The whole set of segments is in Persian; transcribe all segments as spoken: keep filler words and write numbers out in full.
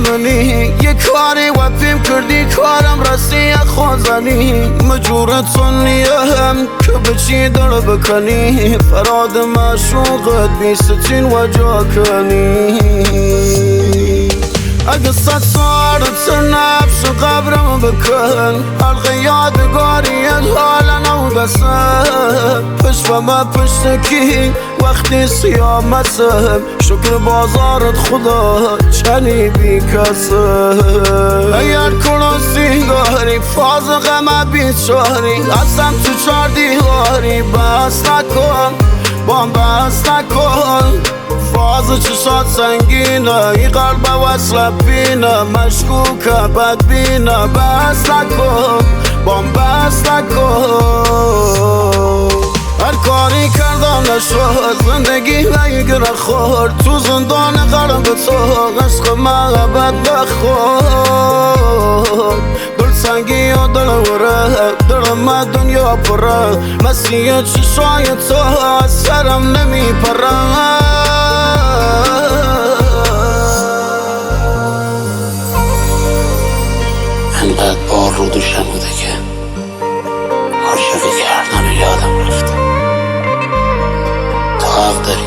منی یه کاری و پیم کردی کارم راستی خوزنی مجورت نیم که بچی در بکنی فراد معشوقت بیستین و جا کنی اگه صد سارت نفس قبرم بکن حلقه یادگاریت حالا نو بسم پشت و ما پشت کی وقتی سیامتم شکر بازارت خدا چنی بی کسم اگر کنو سیگاری فاز غم بیچاری ازم تو چار دیواری بس نکن بام بس نکن فاز چشات سنگینه ای قلب وصل بینه مشکوکه بدبینه بس نکن بام بس نکن هر کاری کردم نشد زندگی بگیره خورد تو زندان قلب تو عشق محبت بخور دل سنگی و دل وره دلم دنیا پره مسیح چشای تو از سرم نمی پره انقدر بار رو دوشم بوده که عاشقی کردن و یادم رفته تو حق داری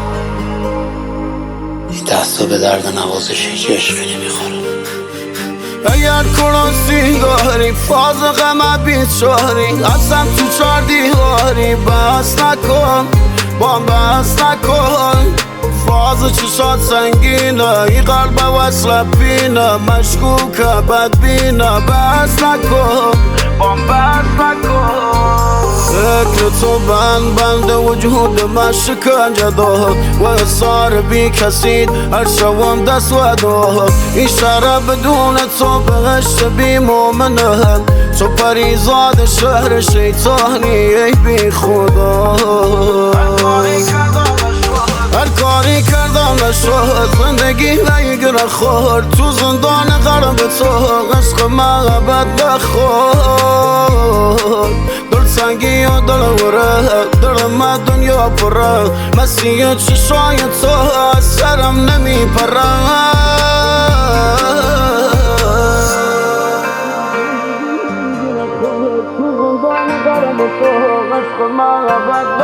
این دستا به درد نوازش هیچ عشقی نمیخوره اگر کنو سیگاری فاز غم بیچاری ازم تو چار دیواری بس نکن بام بس نکن فاز چشات سنگینه ای قلب وصل بینه مشکوکه بدبینه بس نکن بام بس نکن فکر تو بند بند وجود من شکنجه داد و اصار بی کسید هر شوم دست و داد این شهر بدون تو بهشت بی مومنه تو پریزاد شهر شیطانی ای بی خدا هر کاری کردم نشد زندگی بگیره خورد تو زندان قلب تو عشق محبت بخور دل سنگی و دل وره دلم دنیا پره مسیح چشای تو از سرم نمی پره تو زندان قلب تو عشق محبت